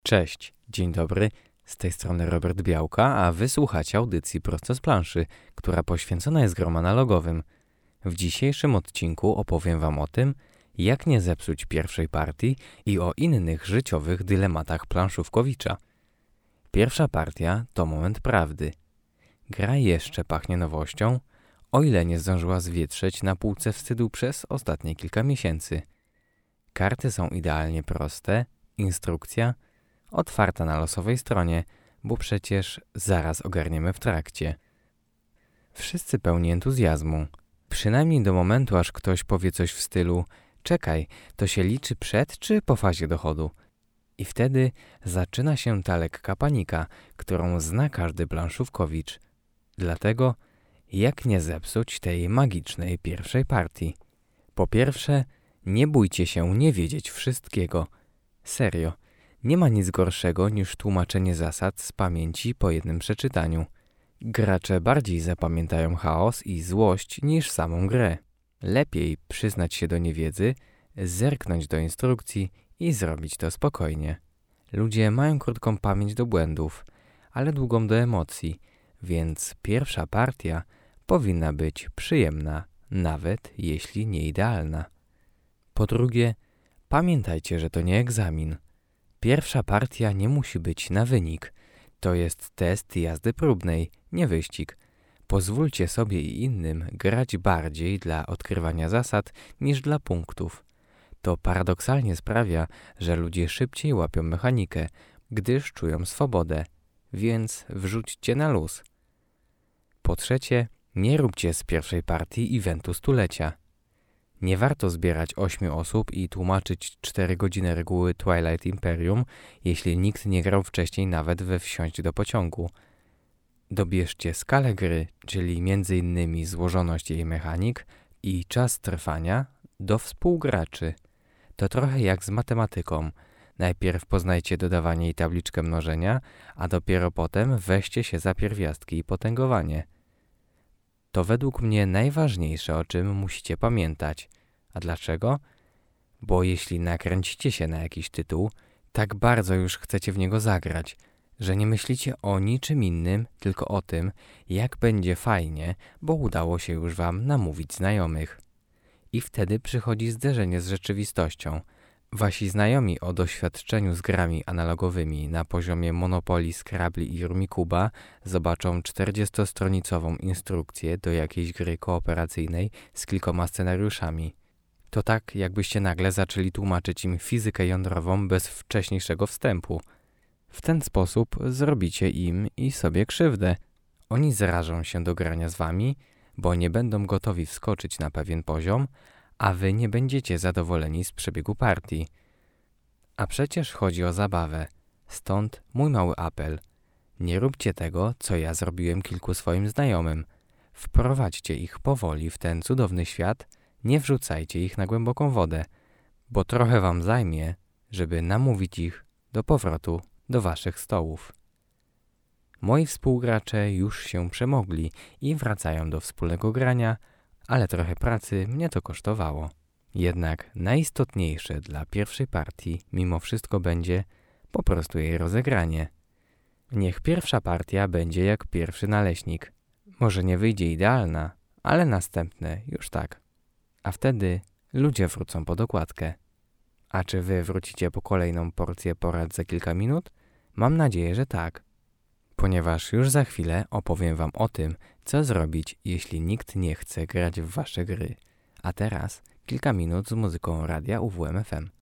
Cześć, dzień dobry, z tej strony Robert Białka, a wysłuchacie audycji prosto z planszy, która poświęcona jest grom analogowym. W dzisiejszym odcinku opowiem Wam o tym, jak nie zepsuć pierwszej partii i o innych życiowych dylematach planszówkowicza. Pierwsza partia to moment prawdy. Gra jeszcze pachnie nowością, o ile nie zdążyła zwietrzeć na półce wstydu przez ostatnie kilka miesięcy. Karty są idealnie proste, instrukcja otwarta na losowej stronie, bo przecież zaraz ogarniemy w trakcie. Wszyscy pełni entuzjazmu, przynajmniej do momentu, aż ktoś powie coś w stylu czekaj, to się liczy przed czy po fazie dochodu? I wtedy zaczyna się ta lekka panika, którą zna każdy planszówkowicz. Dlatego jak nie zepsuć tej magicznej pierwszej partii? Po pierwsze, nie bójcie się nie wiedzieć wszystkiego. Serio. Nie ma nic gorszego niż tłumaczenie zasad z pamięci po jednym przeczytaniu. Gracze bardziej zapamiętają chaos i złość niż samą grę. Lepiej przyznać się do niewiedzy, zerknąć do instrukcji i zrobić to spokojnie. Ludzie mają krótką pamięć do błędów, ale długą do emocji, więc pierwsza partia powinna być przyjemna, nawet jeśli nie idealna. Po drugie, pamiętajcie, że to nie egzamin. Pierwsza partia nie musi być na wynik. To jest test jazdy próbnej, nie wyścig. Pozwólcie sobie i innym grać bardziej dla odkrywania zasad niż dla punktów. To paradoksalnie sprawia, że ludzie szybciej łapią mechanikę, gdyż czują swobodę, więc wrzućcie na luz. Po trzecie, nie róbcie z pierwszej partii eventu stulecia. Nie warto zbierać 8 osób i tłumaczyć 4 godziny reguły Twilight Imperium, jeśli nikt nie grał wcześniej nawet we Wsiąść do pociągu. Dobierzcie skalę gry, czyli m.in. złożoność jej mechanik i czas trwania do współgraczy. To trochę jak z matematyką. Najpierw poznajcie dodawanie i tabliczkę mnożenia, a dopiero potem weźcie się za pierwiastki i potęgowanie. To według mnie najważniejsze, o czym musicie pamiętać. A dlaczego? Bo jeśli nakręcicie się na jakiś tytuł, tak bardzo już chcecie w niego zagrać, że nie myślicie o niczym innym, tylko o tym, jak będzie fajnie, bo udało się już Wam namówić znajomych. I wtedy przychodzi zderzenie z rzeczywistością. Wasi znajomi o doświadczeniu z grami analogowymi na poziomie Monopoly, Scrabble i Rummikuba zobaczą 40-stronicową instrukcję do jakiejś gry kooperacyjnej z kilkoma scenariuszami. To tak, jakbyście nagle zaczęli tłumaczyć im fizykę jądrową bez wcześniejszego wstępu. W ten sposób zrobicie im i sobie krzywdę. Oni zrażą się do grania z wami, bo nie będą gotowi wskoczyć na pewien poziom, a wy nie będziecie zadowoleni z przebiegu partii. A przecież chodzi o zabawę. Stąd mój mały apel. Nie róbcie tego, co ja zrobiłem kilku swoim znajomym. Wprowadźcie ich powoli w ten cudowny świat, nie wrzucajcie ich na głęboką wodę, bo trochę wam zajmie, żeby namówić ich do powrotu do waszych stołów. Moi współgracze już się przemogli i wracają do wspólnego grania, ale trochę pracy mnie to kosztowało. Jednak najistotniejsze dla pierwszej partii mimo wszystko będzie po prostu jej rozegranie. Niech pierwsza partia będzie jak pierwszy naleśnik. Może nie wyjdzie idealna, ale następne już tak. A wtedy ludzie wrócą po dokładkę. A czy wy wrócicie po kolejną porcję porad za kilka minut? Mam nadzieję, że tak. Ponieważ już za chwilę opowiem wam o tym, co zrobić, jeśli nikt nie chce grać w wasze gry. A teraz kilka minut z muzyką radia UWM FM.